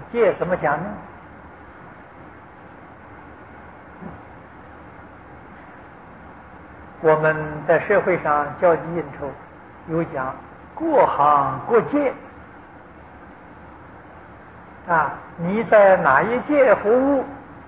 戒怎么讲呢？我们在社会上交际应酬，有讲过行过界啊，你在哪一界服务？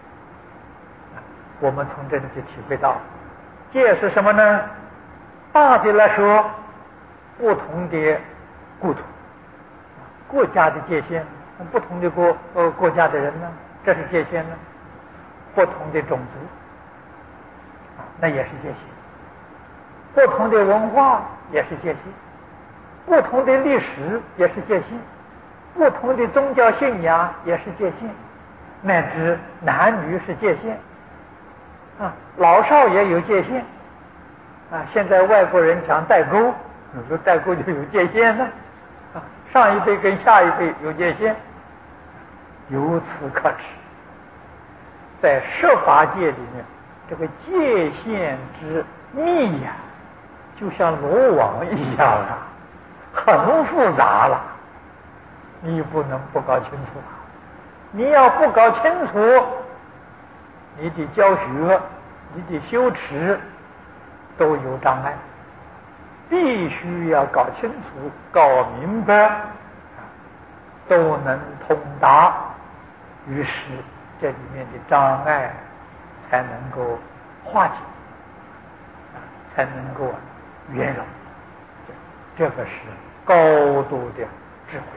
我们从这里就体会到，界是什么呢？大的来说，不同的故土、国家的界限，不同的国家的人呢，这是界限呢；不同的种族，那也是界限；不同的文化也是界限；不同的历史也是界限；不同的宗教信仰也是界限，乃至男女是界限。老少也有界限现在外国人讲代沟，有时候代沟就有界限呢上一辈跟下一辈有界限，由此可知，在设法界里面，这个界限之密呀，就像罗网一样很复杂了，你不能不搞清楚你要不搞清楚，你的教学、你的修持都有障碍，必须要搞清楚、搞明白，都能通达，于是这里面的障碍才能够化解，才能够圆融。这个是高度的智慧。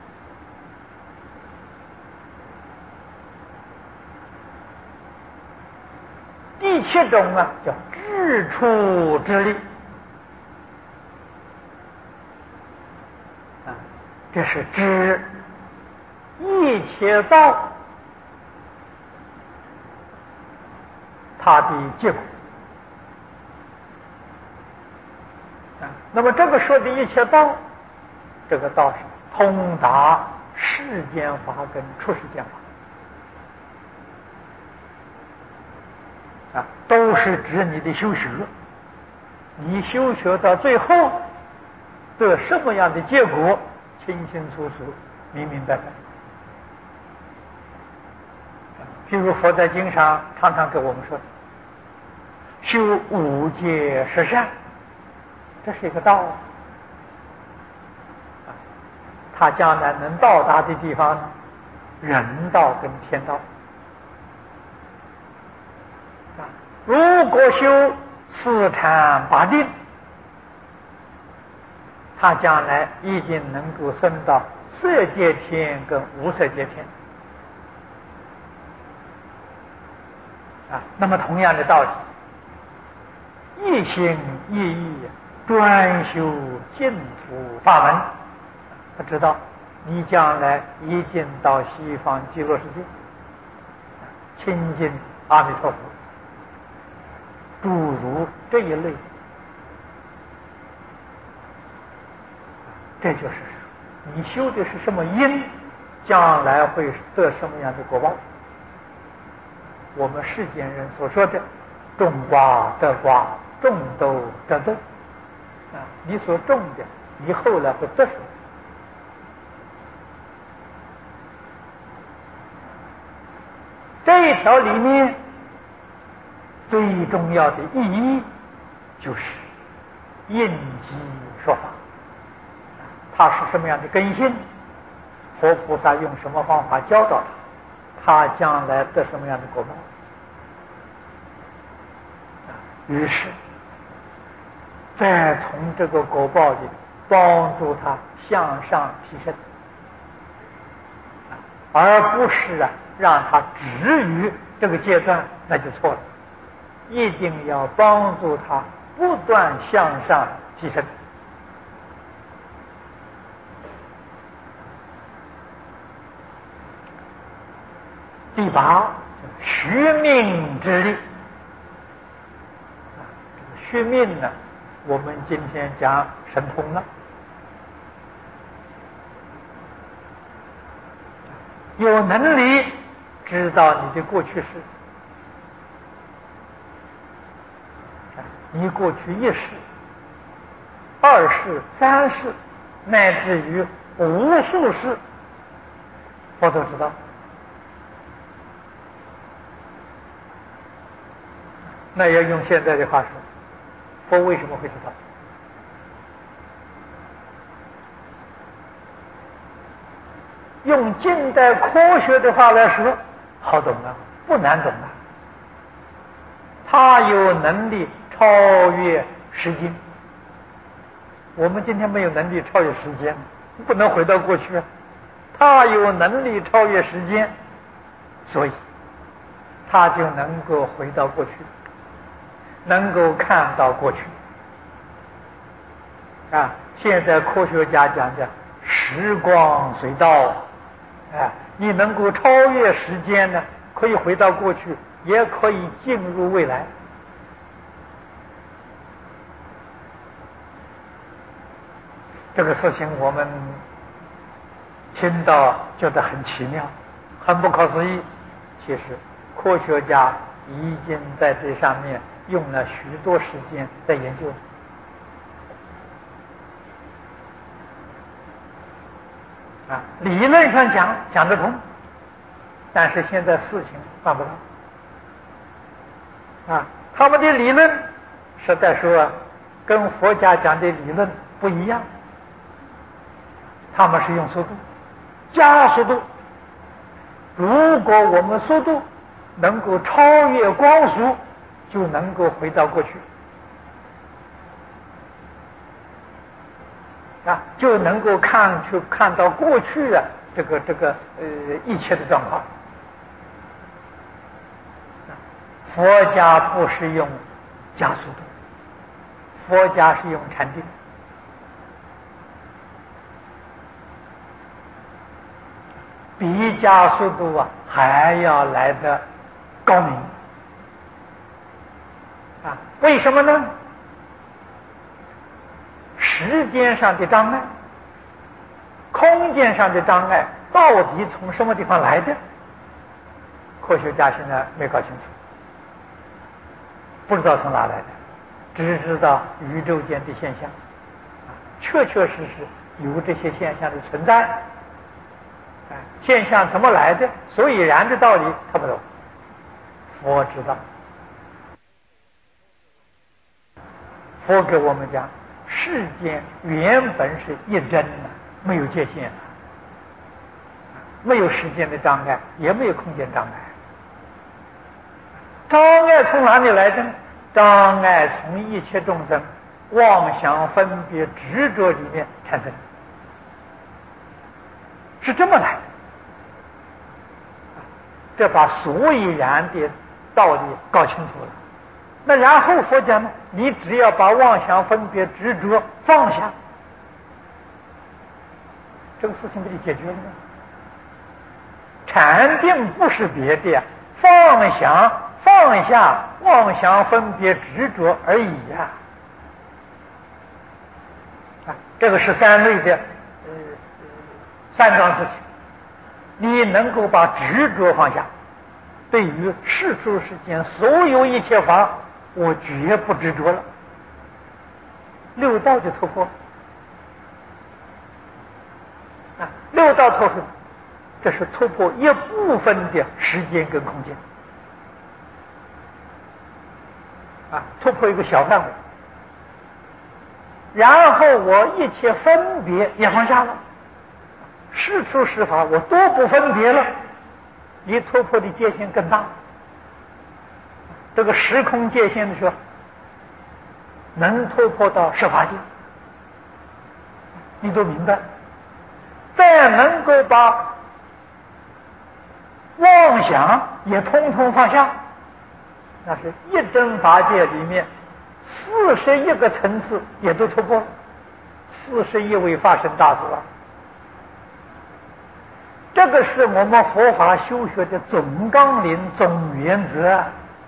第七种叫智处之力这是指一切道它的结果那么这个说的一切道，这个道是通达世间法跟出世间法都是指你的修学，你修学到最后得什么样的结果，清清楚楚、明明白白。譬如佛在经上常常给我们说，修五戒十善，这是一个道他将来能到达的地方，人道跟天道如果修四禅八定，他将来一定能够升到色界天跟无色界天那么同样的道理，一心一意专修净土法门，他知道你将来一定到西方极乐世界亲近阿弥陀佛，诸如这一类，这就是你修的是什么因，将来会得什么样的果报。我们世间人所说的种瓜得瓜，种豆得豆你所种的，你后来会得什么？这一条里面最重要的意义就是应机说法，它是什么样的根性，佛菩萨用什么方法教导他，他将来得什么样的果报于是再从这个果报里帮助他向上提升而不是让他止于这个阶段，那就错了，一定要帮助他不断向上提升。第八，续命之力续命呢，我们今天讲神通了，有能力知道你的过去式，你过去一世、二世、三世，乃至于无数世， 佛都知道。那要用现在的话说，佛为什么会知道？用近代科学的话来说，好懂啊，不难懂啊。他有能力超越时间，我们今天没有能力超越时间，不能回到过去。他有能力超越时间，所以他就能够回到过去，能够看到过去。啊，现在科学家讲的时光隧道，你能够超越时间呢，可以回到过去，也可以进入未来。这个事情我们听到觉得很奇妙，很不可思议。其实科学家已经在这上面用了许多时间在研究。理论上讲得通，但是现在事情办不到。他们的理论实在说跟佛家讲的理论不一样。他们是用速度，加速度。如果我们速度能够超越光速，就能够回到过去，就能够看到过去这个一切的状况。佛家不是用加速度，佛家是用禅定。比加速度还要来得高明。为什么呢？时间上的障碍，空间上的障碍，到底从什么地方来的？科学家现在没搞清楚，不知道从哪来的，只知道宇宙间的现象，确确实实有这些现象的存在。现象怎么来的，所以然的道理他不懂，佛知道。佛给我们讲，世间原本是一真的，没有界限，没有时间的障碍，也没有空间障碍。障碍从哪里来的？障碍从一切众生妄想分别执着里面产生，是这么来的。这把所以然的道理搞清楚了。那然后佛讲呢，你只要把妄想分别执着放下，这个事情不就解决了吗？禅定不是别的，放下妄想分别执着而已这个是三类的三桩事情。你能够把执着放下，对于世出世间所有一切法，我绝不执着了，六道就突破。六道突破，这是突破一部分的时间跟空间，突破一个小范围，然后我一切分别也放下了。世出世法我都不分别了，你突破的界限更大。这个时空界限的时候，能突破到十法界，你都明白。再能够把妄想也通通放下，那是一真法界里面41个层次也都突破，41位法身大士这个是我们佛法修学的总纲领、总原则，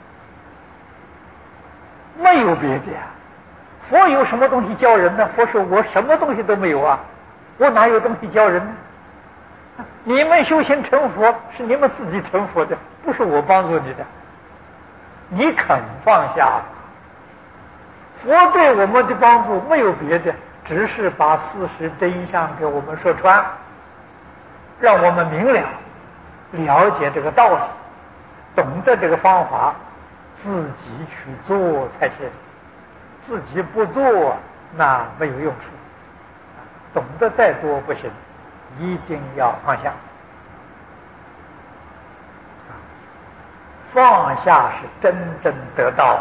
没有别的佛有什么东西教人呢？佛说我什么东西都没有我哪有东西教人呢？你们修行成佛是你们自己成佛的，不是我帮助你的。你肯放下，佛对我们的帮助没有别的，只是把事实真相给我们说穿。 让我们明了解这个道理，懂得这个方法，自己去做才是。自己不做，那没有用处。懂得再多不行，一定要放下。放下是真正得到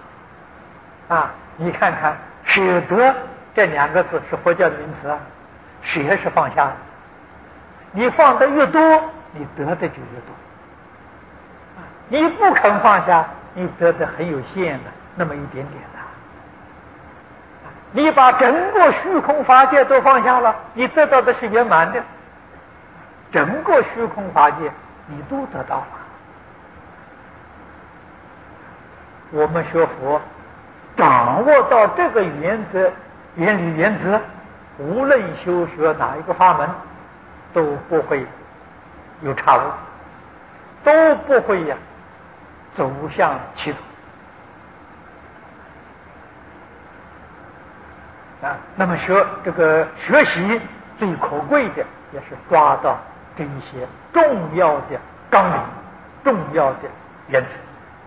你看看舍得这2个字是佛教的名词舍是放下的，你放得越多，你得的就越多。你不肯放下，你得的很有限的，那么一点点的。你把整个虚空法界都放下了，你得到的是圆满的。整个虚空法界你都得到了。我们学佛掌握到这个原理原则，无论修学哪一个法门，都不会有差误，都不会走向歧途。那么学习最可贵的也是抓到这一些重要的纲领、重要的原则。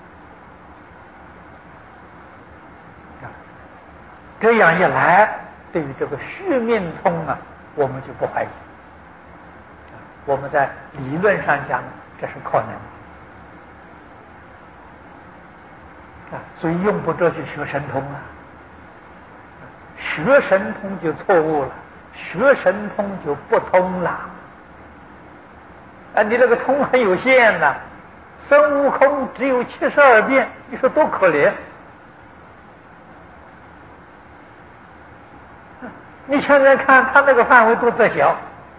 这样一来，对于这个续命通我们就不怀疑。我们在理论上讲，这是可能所以用不着去学神通学神通就错误了，学神通就不通了。你这个通很有限孙悟空只有72变，你说多可怜。你现在看他那个范围多窄小，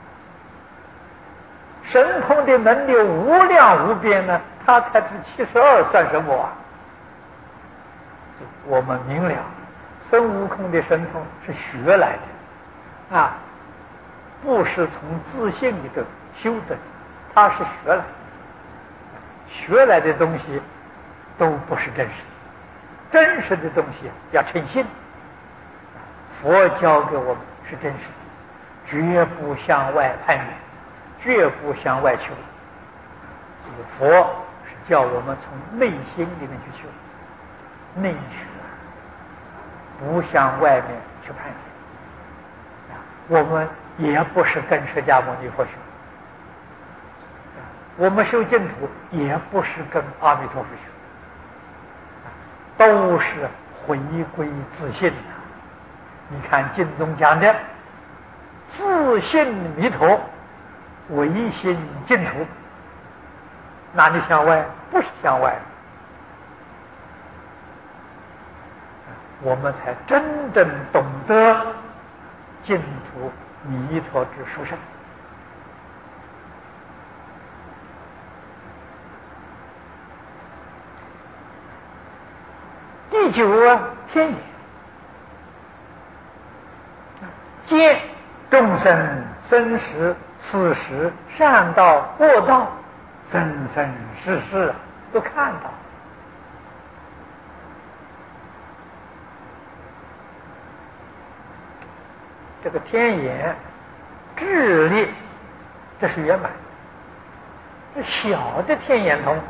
神通的能力无量无边他才是72，算什么我们明了孙悟空的神通是学来的不是从自信里头修的，他是学来的东西都不是真实的，真实的东西要诚信。佛教给我们是真实的，绝不向外攀缘，绝不向外求。佛是叫我们从内心里面去求，内学，不向外面去攀缘。我们也不是跟释迦牟尼佛学，我们修净土也不是跟阿弥陀佛学，都是回归自信你看经中讲的自信弥陀，唯心净土，哪里向外？不是向外，我们才真正懂得净土弥陀之殊胜。第9天眼，见众生生死死时善道恶道生生世世都看到。这个天眼智力这是圆满，这小的天眼通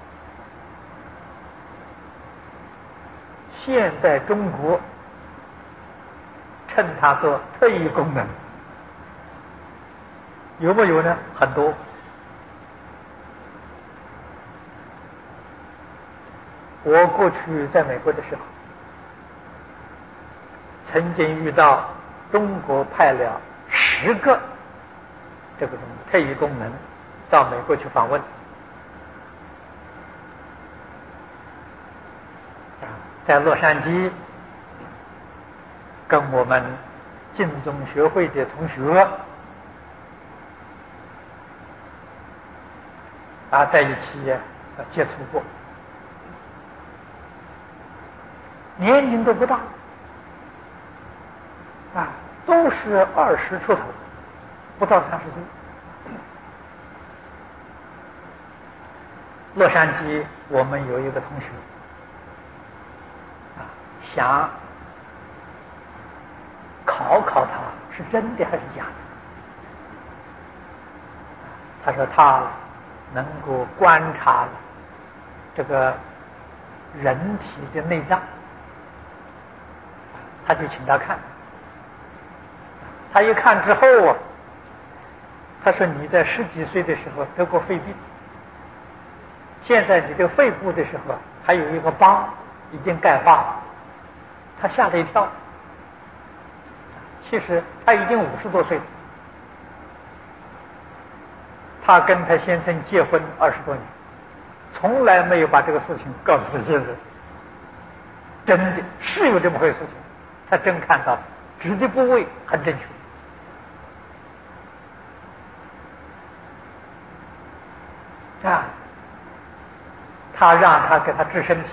现在中国称它做特异功能，有没有呢？很多。我过去在美国的时候，曾经遇到中国派了10个这个特异功能到美国去访问，在洛杉矶跟我们净宗学会的同学在一起接触过，年龄都不大都是20出头，不到30岁。洛杉矶我们有一个同学想考考他是真的还是假的。 他说他能够观察这个人体的内脏，他就请他看。他一看之后啊，他说你在10几岁的时候得过肺病，现在你的肺部的时候还有一个疤已经钙化了。他吓了一跳。其实他已经50多岁了，他跟他先生结婚20多年，从来没有把这个事情告诉他先生。真的是有这么回事情，他真看到指的部位很正确。他让他给他治身体，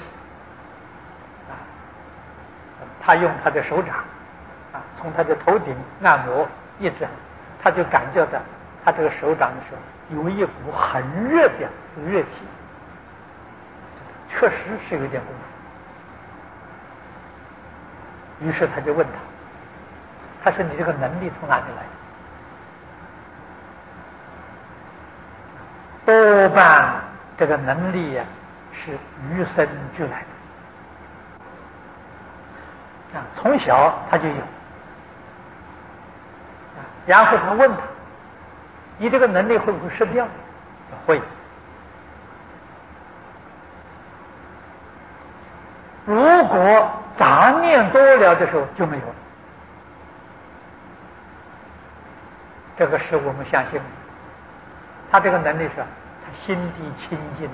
他用他的手掌从他的头顶按摩一直，他就感觉到他这个手掌的时候有一股很热的热气，确实是有点功夫。于是他就问他说你这个能力从哪里来的？多半这个能力呀是与生俱来的，从小他就有。然后他问他，你这个能力会不会失掉？会。如果杂念多了的时候就没有了。这个是我们相信的。他这个能力是他心地清净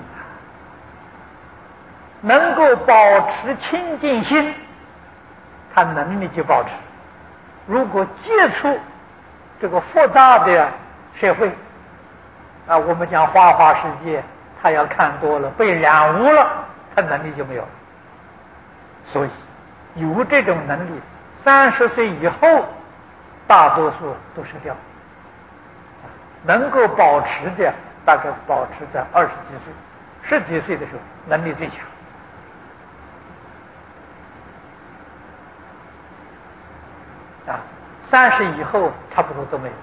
能够保持清净心，他能力就保持。如果接触这个复杂的社会我们讲花花世界，他要看多了被染污了，他能力就没有了。所以有这种能力30岁以后大多数都失掉，能够保持的大概保持在20几岁10几岁的时候能力最强。30以后差不多都没有。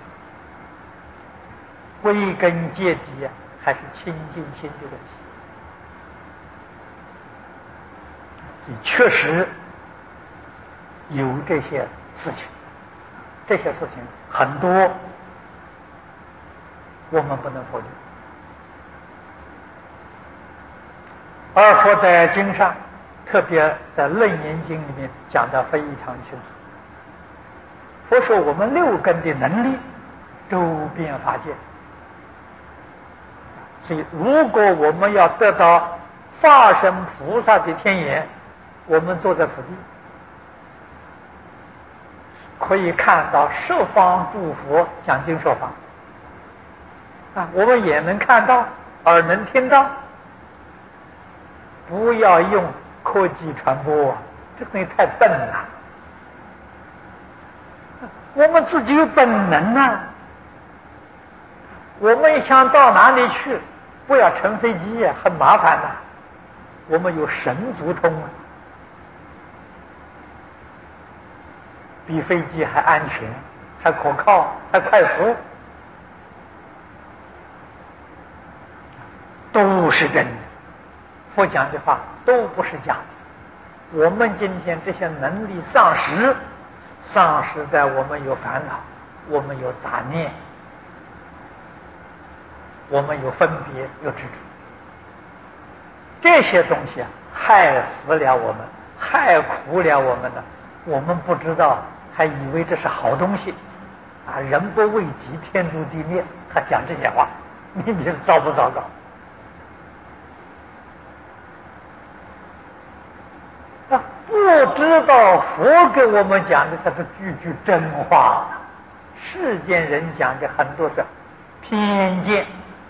归根结底还是清净心的问题。所以确实有这些事情，这些事情很多，我们不能否定。而佛在经上，特别在《楞严经》里面讲得非常清楚。佛说我们6根的能力周遍法界，所以如果我们要得到化身菩萨的天眼，我们坐在此地可以看到十方诸佛讲经说法我们眼能看到，耳能听到。不要用科技传播这个东西太笨了。我们自己有本能我们想到哪里去，不要乘飞机很麻烦的。我们有神足通比飞机还安全，还可靠，还快速，都是真的。佛讲的话都不是假的。我们今天这些能力丧失在我们有烦恼，我们有杂念，我们有分别，有执着，这些东西害死了我们，害苦了我们呢。我们不知道，还以为这是好东西人不为己，天诛地灭。他讲这些话，你是糟不糟糕？不知道佛给我们讲的才是句句真话。世间人讲的很多是偏见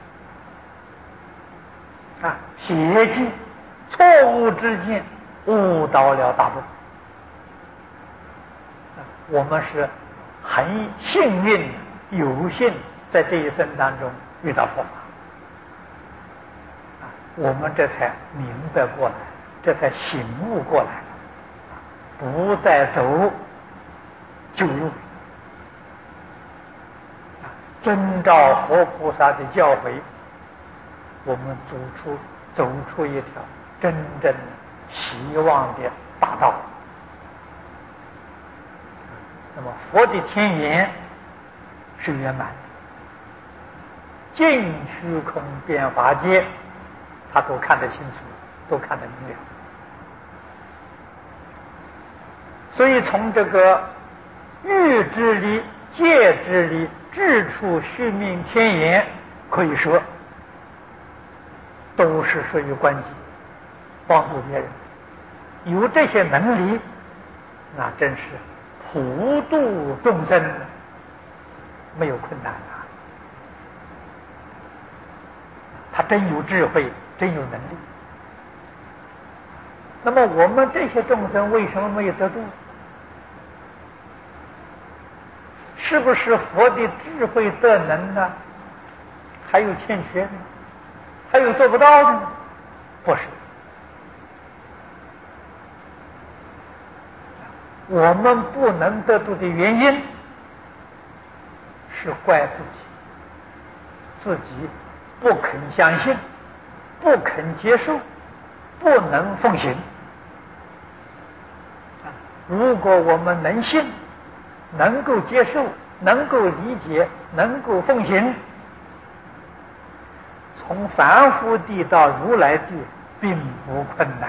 邪见、错误之见，误导了大众。我们是很幸运有幸在这一生当中遇到佛法我们这才明白过来，这才醒悟过来，不再走旧路遵照佛菩萨的教诲，我们走出一条真正希望的大道。那么佛的天眼是圆满的，尽虚空变化界，他都看得清楚，都看得明了。所以从这个欲之理、戒之理、智处虚命天眼，可以说都是属于关系，帮助别人。有这些能力，那真是普度众生，没有困难啊！他真有智慧，真有能力。那么我们这些众生为什么没有得度？是不是佛的智慧德能呢？还有欠缺呢？还有做不到呢？不是。我们不能得度的原因是怪自己不肯相信，不肯接受，不能奉行。如果我们能信，能够接受，能够理解，能够奉行，从凡夫地到如来地并不困难。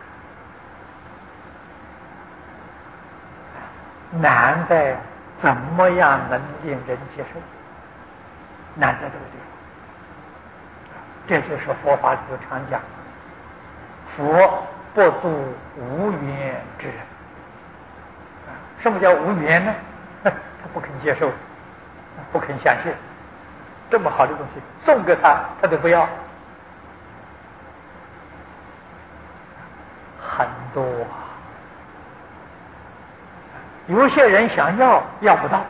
难在怎么样能令人接受，难在这个地方。这就是佛法里头常讲，佛不度无缘之人。什么叫无缘呢？他不肯接受，不肯相信，这么好的东西送给他，他都不要。很多啊，有些人想要不到，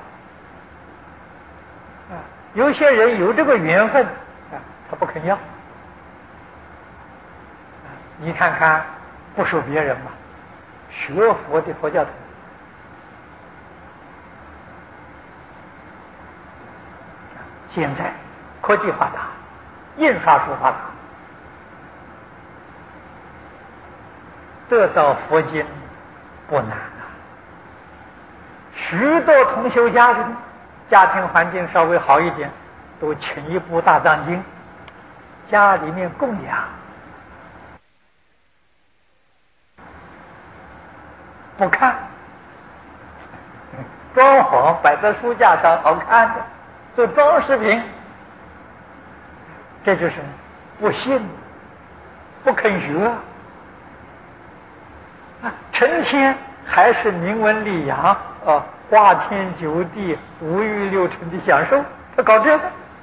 有些人有这个缘分，他不肯要。你看看，不说别人嘛，学佛的佛教徒，现在科技发达，印刷术发达，得到佛经不难啊。许多同修家人家庭环境稍微好一点，都请一部大藏经，家里面供养，不看，装潢摆在书架上好看的，做装饰品，这就是不信，不肯学啊，成天还是名闻利养啊，花天酒地、五欲六尘的享受，他搞这个，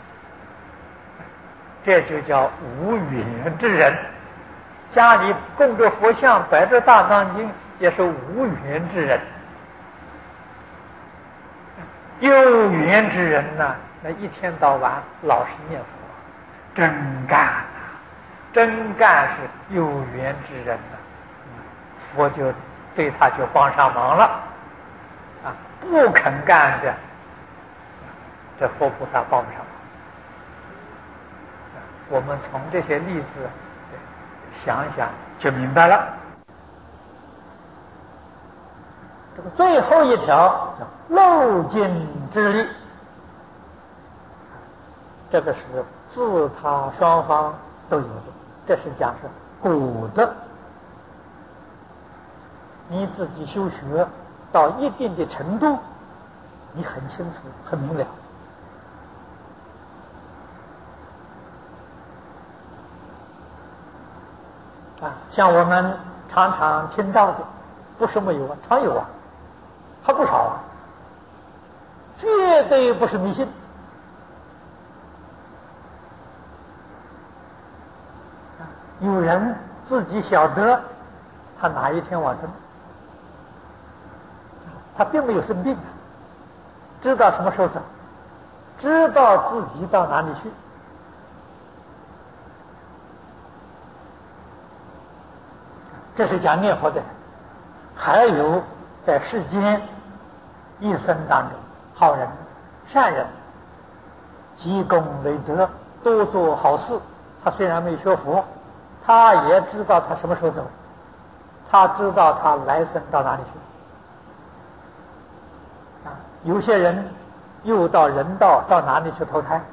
这就叫无缘之人。家里供着佛像，摆着大藏经，也是无缘之人。有缘之人呢，那一天到晚老实念佛，真干啊，真干是有缘之人呢，佛就对他就帮上忙了啊。不肯干的，这佛菩萨帮不上忙。我们从这些例子想想就明白了。这个最后一条叫漏尽之力，这个是自他双方都有的，这是讲是果德。你自己修学到一定的程度，你很清楚很明了。像我们常常听到的，不是没有啊，常有啊，还不少啊，绝对不是迷信。有人自己晓得他哪一天往生，他并没有生病，知道什么时候走，知道自己到哪里去。这是讲念佛的人。还有在世间一生当中，好人善人积功累德，多做好事。他虽然没学佛，他也知道他什么时候走，他知道他来生到哪里去。有些人又到人道，到哪里去投胎？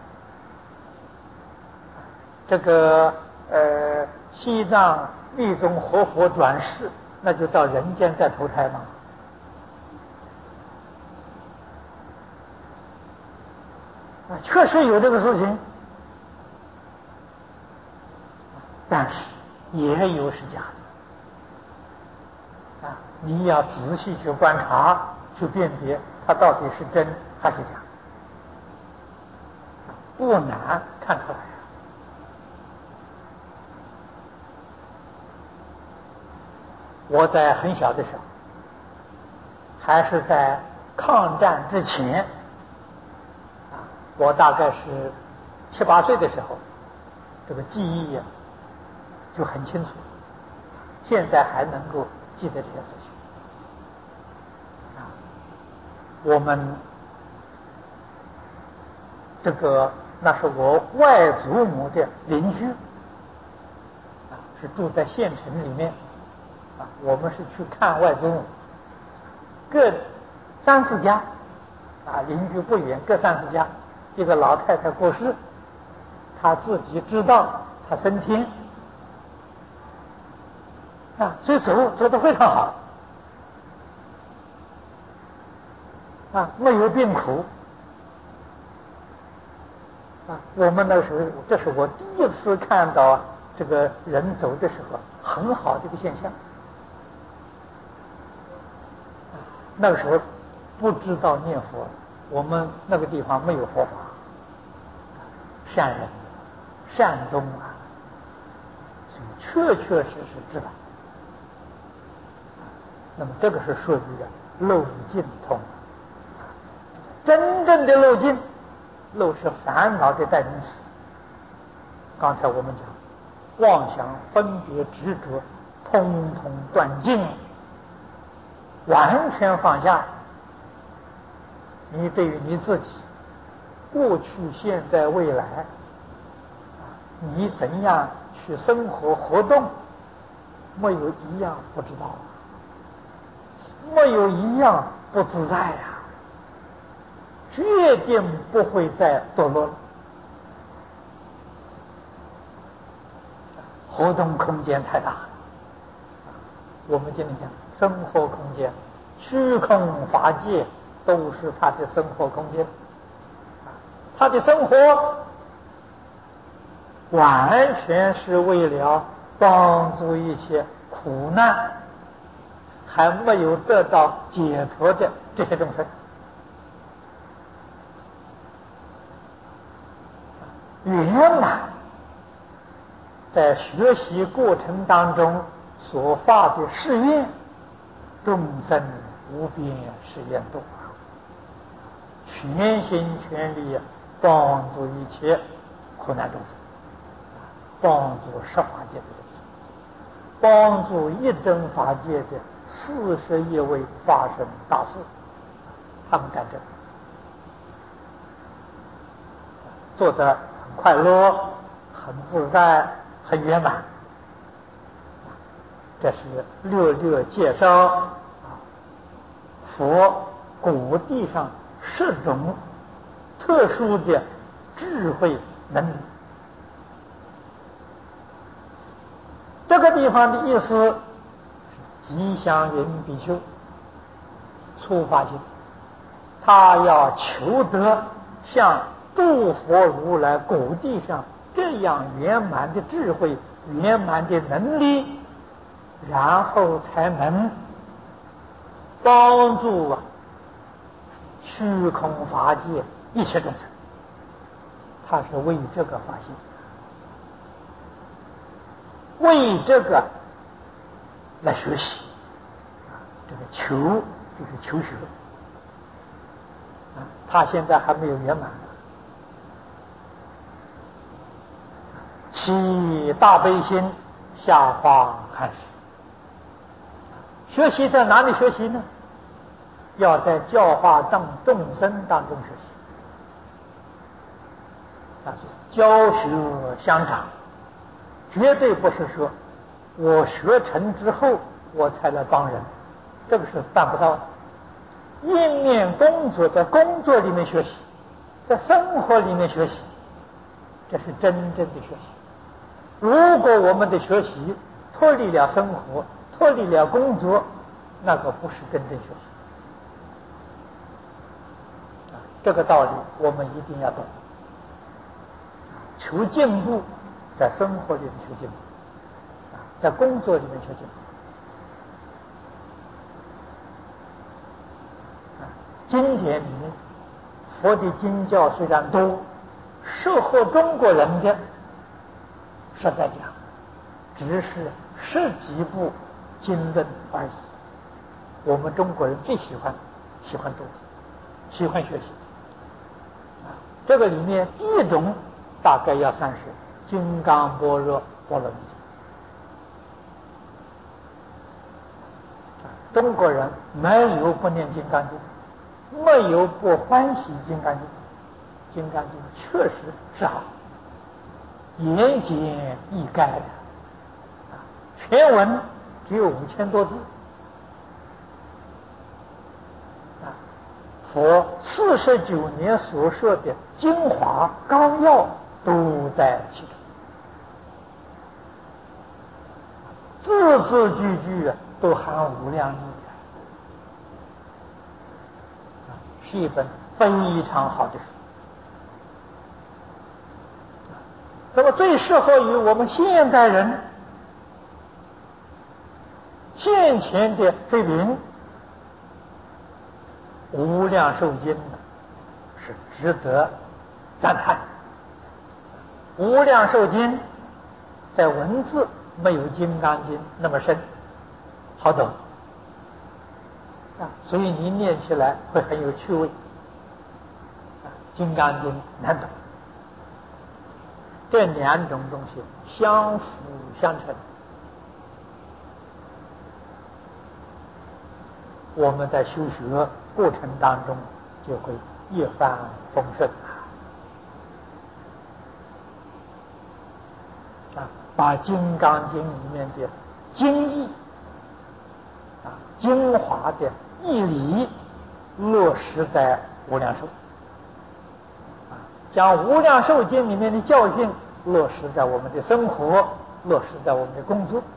这个西藏密宗活佛转世，那就到人间再投胎吗？确实有这个事情，但是也有是假的。你要仔细去观察，去辨别它到底是真还是假，不难看出来。我在很小的时候，还是在抗战之前，我大概是7、8岁的时候，这个记忆就很清楚，现在还能够记得这些事情。我们这个那是我外祖母的邻居，是住在县城里面，我们是去看外祖母，各3、4家，邻居不远，各3、4家。一个老太太过世，她自己知道她升天，所以走得非常好，没有病苦。我们那时候，这是我第一次看到这个人走的时候很好的一个现象。那个时候不知道念佛，我们那个地方没有佛法，善人善终所以确确实实知道。那么这个是属于漏尽通，真正的漏尽，漏是烦恼的代名词。刚才我们讲妄想分别执着通通断尽，完全放下。你对于你自己过去现在未来，你怎样去生活活动，没有一样不知道，没有一样不自在决定不会再堕落了。活动空间太大了。我们今天讲生活空间，虚空法界都是他的生活空间。他的生活完全是为了帮助一些苦难还没有得到解脱的这些众生。圆满在学习过程当中所发的誓愿，众生无边誓愿度，全心全力帮助一切苦难众生，帮助十法界的众生，帮助一真法界的41位法身大士，他们干这个做得很快乐，很自在，很圆满。这是略略介绍佛果地上10种特殊的智慧能力。这个地方的意思是吉祥云比丘出发心，他要求得像诸佛如来果地上这样圆满的智慧、圆满的能力，然后才能帮助虚空法界一切众生。他是为这个发心，为这个来学习。这个求就是求学，他现在还没有圆满。起大悲心，下化汉室。学习在哪里学习呢？要在教化众生当中学习。 啊，教学相长，绝对不是说我学成之后我才来帮人，这个是办不到的。一面工作，在工作里面学习，在生活里面学习，这是真正的学习。如果我们的学习脱离了生活，脱离了工作，那个不是真正学习。这个道理我们一定要懂。求进步，在生活里面求进步，在工作里面求进步。经典里面，佛的经教虽然多，适合中国人的，实在讲，只是10几部经论而已。我们中国人最喜欢读，喜欢学习。这个里面第一种大概要算是金刚般若波罗蜜。中国人没有不念金刚经，没有不欢喜金刚经。金刚经确实是好，言简意赅的，全文只有5000多字。佛49年所说的精华纲要都在其中，字字句句都含无量义，是一本非常好的书。那么最适合于我们现代人现前的水平，无量寿经是值得赞叹。无量寿经在文字没有金刚经那么深好懂所以你念起来会很有趣味。金刚经难懂，这两种东西相辅相成。我们在修学过程当中就会一帆风顺把《金刚经》里面的经义精华的义理落实在无量寿，将《无量寿经》里面的教训落实在我们的生活，落实在我们的工作，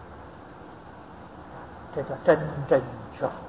这叫真正学佛。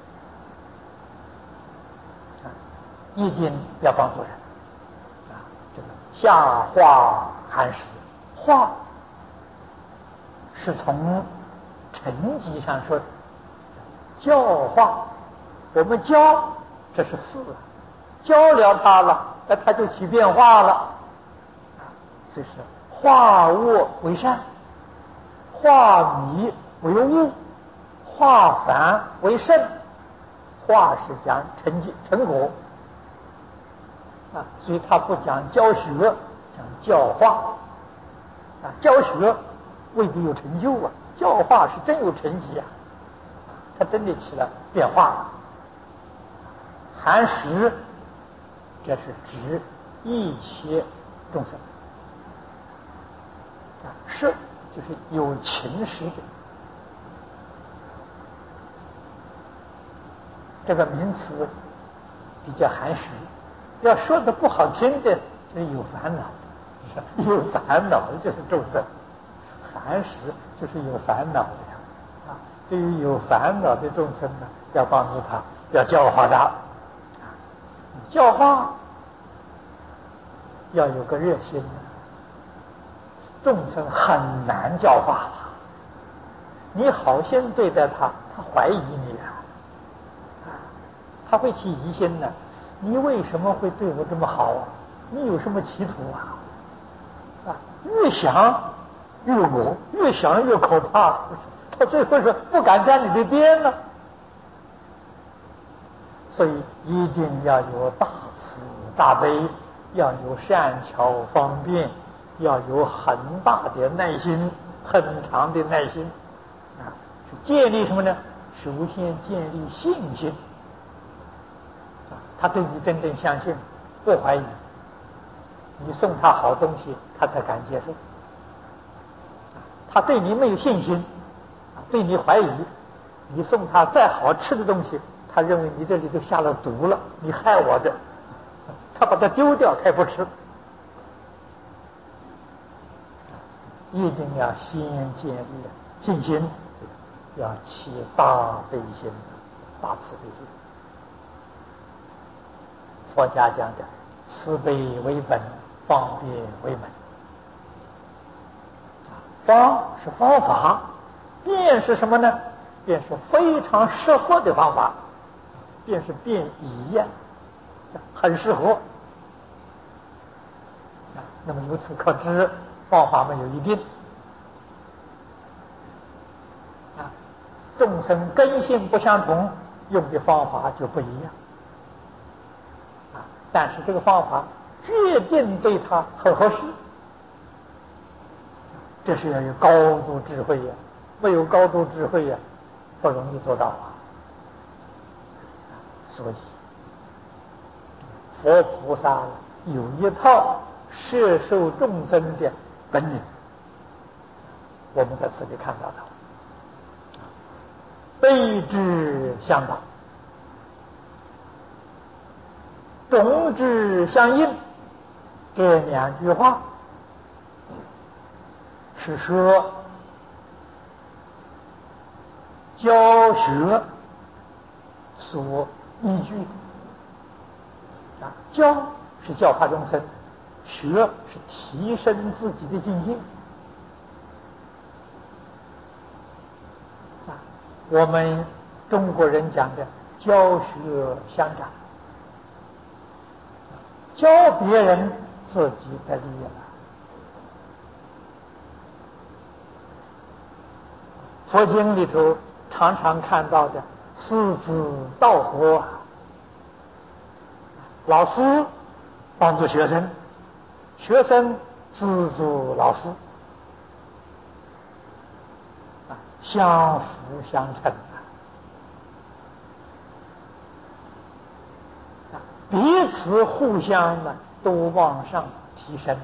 一定要帮助人这个下化寒食，化是从成绩上说的，教化我们教这是事，教了他了，那他就起变化了。所以是化恶为善，化迷为悟，化繁为盛。化是讲成绩成果所以他不讲教学，讲教化教学未必有成就教化是真有成绩他真的起了变化。寒食这是指一切众生食就是有情识的。这个名词比较含蓄，要说的不好听的就是有烦恼的，有烦恼的就是众生，寒食就是有烦恼的对于有烦恼的众生呢，要帮助他，要教化他。教化要有个热心众生很难教化你好心对待他，他怀疑你他会起疑心的，你为什么会对我这么好你有什么企图越想越恶，越想越可怕，他最后是不敢沾你的边了。所以一定要有大慈大悲，要有善巧方便，要有很大的耐心，很长的耐心建立什么呢？首先建立信心他对你真正相信，不怀疑你送他好东西，他才敢接受。他对你没有信心，对你怀疑，你送他再好吃的东西，他认为你这里头下了毒了，你害我的，他把它丢掉，他也不吃。一定要先建立信心，要起大悲心、大慈悲心。佛家讲的慈悲为本，方便为门。方是方法，便是什么呢？便是非常适合的方法，便是便宜呀，很适合。那么由此可知，方法没有一定。众生根性不相同，用的方法就不一样。但是这个方法决定对他很合适，这是要有高度智慧呀，没有高度智慧呀，不容易做到啊。所以佛菩萨有一套摄受众生的本领，我们在此里看到的。悲智相导，种智相应，这两句话是说教学所依据的。教是教化众生，学是提升自己的境界。我们中国人讲的教学相长，教别人自己得利益了。佛经里头常常看到的师子道合，老师帮助学生，学生资助老师，相辅相成彼此互相呢都往上提升，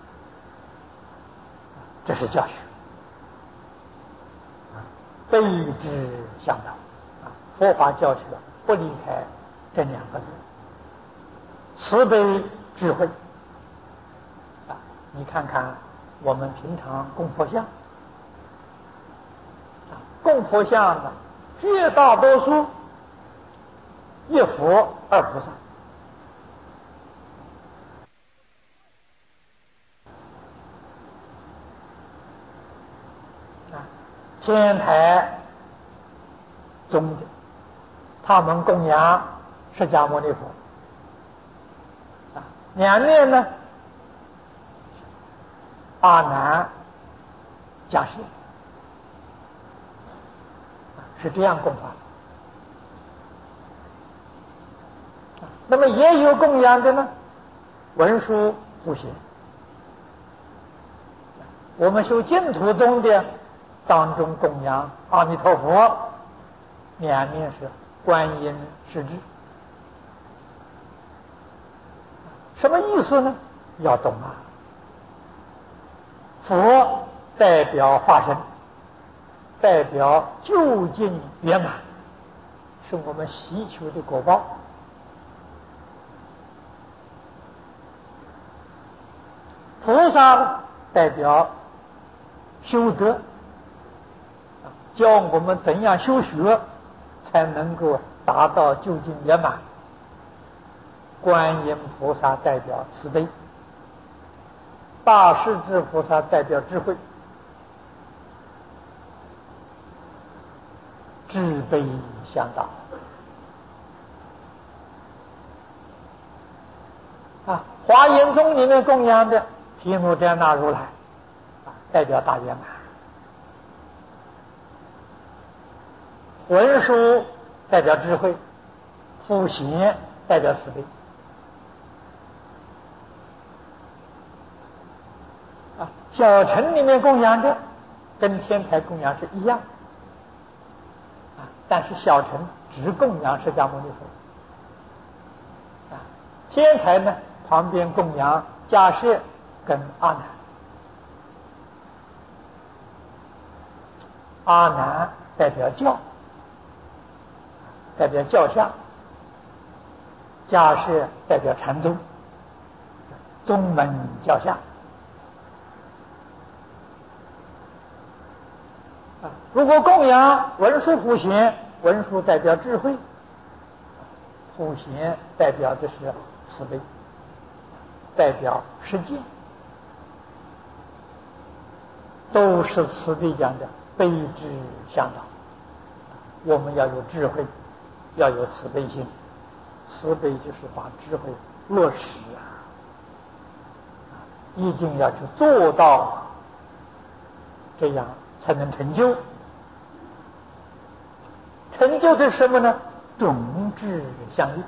这是教学。悲智相导，佛法教学不离开这两个字，慈悲智慧。你看看我们平常供佛像，供佛像呢，绝大多数一佛二菩萨。天台宗的，他们供养释迦牟尼佛，两面呢阿难迦叶，是这样供法。那么也有供养的呢文殊普贤。我们修净土宗的当中供养阿弥陀佛，两面是观音世智。什么意思呢？要懂啊。佛代表化身，代表究竟圆满，是我们希求的果报。菩萨代表修德，教我们怎样修学才能够达到究竟圆满。观音菩萨代表慈悲，大势至菩萨代表智慧，智悲相导。华严宗里面供养的毗卢遮那如来，代表大圆满。文殊代表智慧，普贤代表慈悲。小乘里面供养的跟天台供养是一样，但是小乘只供养释迦牟尼佛，天台呢旁边供养迦叶跟阿难。阿难代表教，代表教下；迦叶代表禅宗，宗门教下。如果供养文殊普贤，文殊代表智慧，普贤代表的是慈悲，代表实践，都是慈悲讲的悲智向导。我们要有智慧，要有慈悲心，慈悲就是把智慧落实一定要去做到，这样才能成就。成就的是什么呢？种智相应。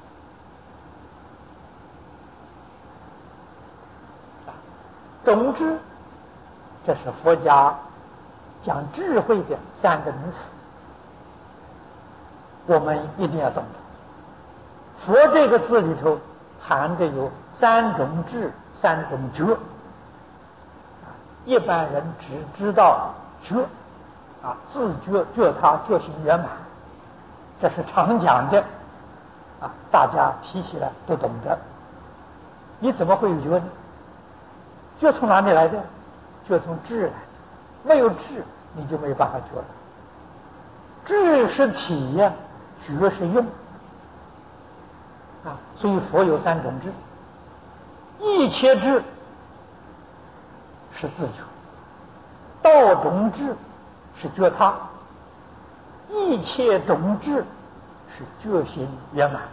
种智，这是佛家讲智慧的三个名词，我们一定要懂得。佛这个字里头含着有三种智、三种觉。一般人只知道觉，自觉、觉他、觉行圆满，这是常讲的，大家提起来都懂得。你怎么会有觉呢？觉从哪里来的？觉从智来的，没有智你就没有办法觉了。智是体呀，觉是用所以佛有三种智，一切智是自觉，道种智是觉他，一切种智是觉行圆满。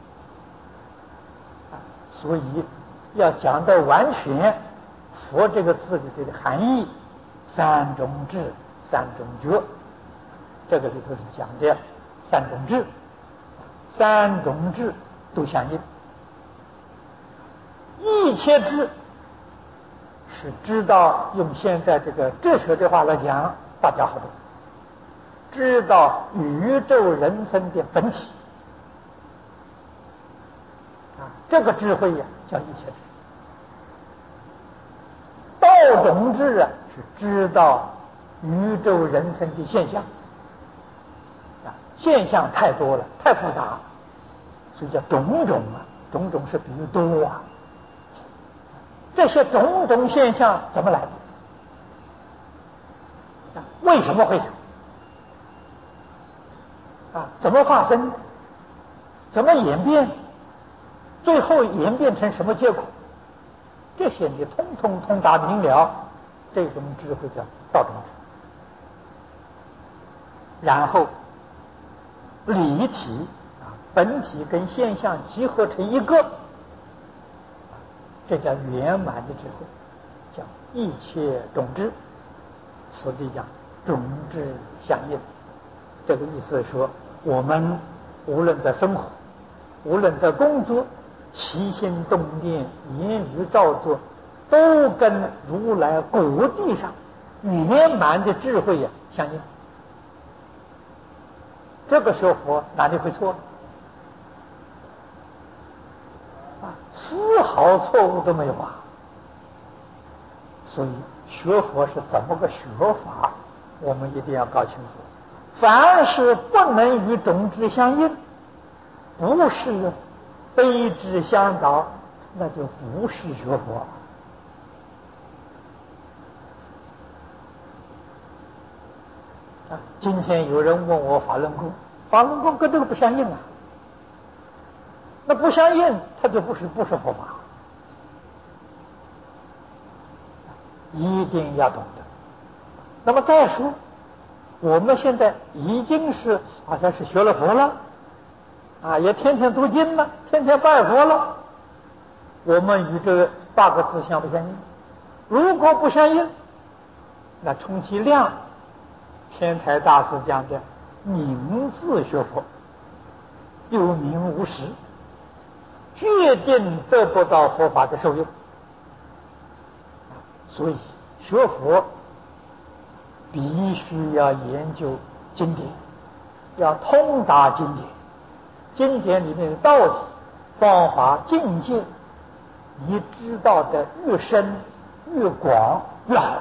所以要讲到完全，佛这个字里头的含义，三种智、三种觉，这个里头是讲的三种智，三种智都相应。一切智是知道，用现在这个哲学的话来讲，大家好懂，知道宇宙人生的本体这个智慧叫一切智。道种智是知道宇宙人生的现象现象太多了，太复杂，所以叫种种种种是比喻多这些种种现象怎么来的？为什么会有？怎么发生？怎么演变？最后演变成什么结果？这些你通通通达明了，这种智慧叫道种智。然后理体本体跟现象集合成一个，这叫圆满的智慧，叫一切种智。此地讲种智相应，这个意思是说，我们无论在生活，无论在工作，起心动念、言语造作，都跟如来果地上圆满的智慧相应。这个学佛哪里会错？丝毫错误都没有所以学佛是怎么个学法，我们一定要搞清楚。凡是不能与种智相应，不是悲智相导，那就不是学佛。今天有人问我法轮功，法轮功跟这个不相应那不相应，它就不是佛法。一定要懂得。那么再说，我们现在已经是好像是学了佛了也天天读经了，天天拜佛了，我们与这8个字相不相应？如果不相应，那充其量天台大师讲的名字学佛，有名无实，决定得不到佛法的受用。所以学佛必须要研究经典，要通达经典，经典里面的道理、方法、境界， 你知道的越深越广越好，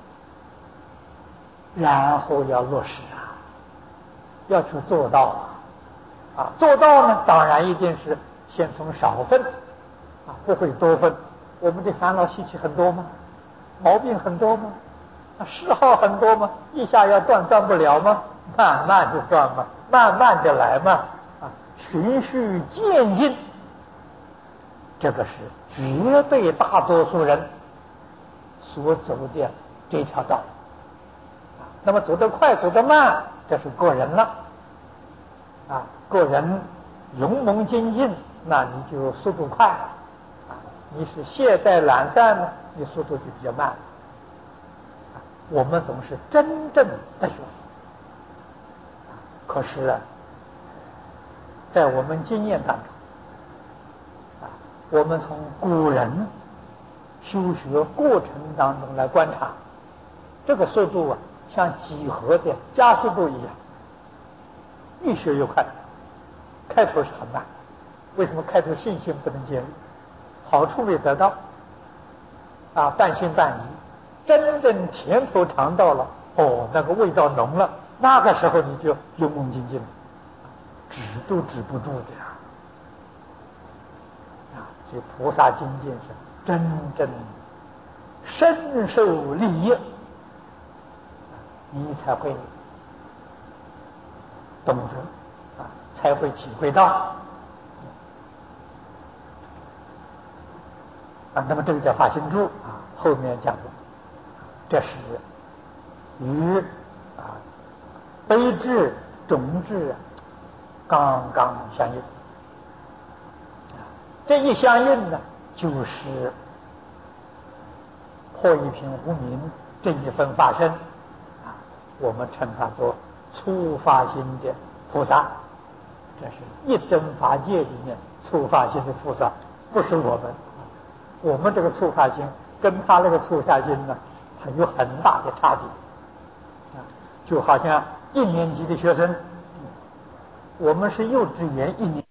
然后要落实要去做到做到呢，当然一定是先从少分不会多分。我们的烦恼习气很多吗？毛病很多吗？嗜好很多吗？一下要断不了吗？慢慢就断嘛，慢慢的来嘛循序渐进，这个是绝对大多数人所走的这条道。那么走得快走得慢，这是个人了个人勇猛精进，那你就速度快你是懈怠懒散呢，你速度就比较慢我们总是真正在学可是在我们经验当中我们从古人修学过程当中来观察，这个速度像几何的加速度一样，越学越快。开头是很慢，为什么开头信心不能建立？好处没得到半信半疑，真正甜头尝到了那个味道浓了，那个时候你就勇猛精进了，止都止不住的所以菩萨精进是真正深受利益，你才会懂得才会体会到那么这个叫发心住后面讲的这是与悲智种智刚刚相应这一相应呢，就是破一品无明这一分发生我们称它做初发心的菩萨，这是一真法界里面初发心的菩萨，不是我们这个初发心跟他那个初发心呢，它有很大的差别就好像1年级的学生，我们是幼稚园1年